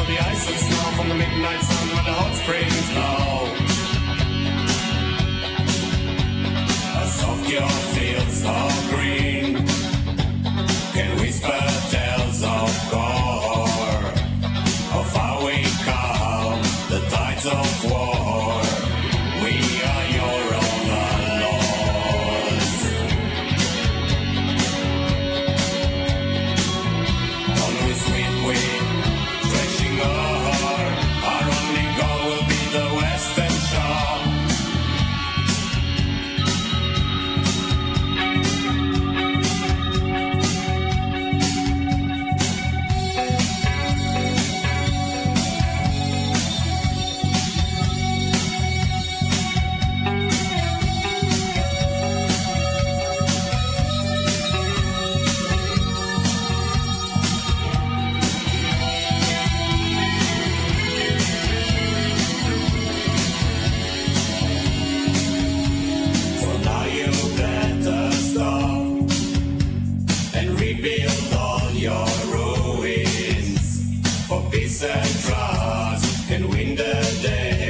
all the ice and snow from the midnight sun where the hot springs flow. Soft your fields of green can whisper tales of gore, of how we calm the tides of war. We are your own laws. On with sweet wind, stretching o'er, our only goal will be the western shore. Rebuild all your ruins for peace and trust and win the day.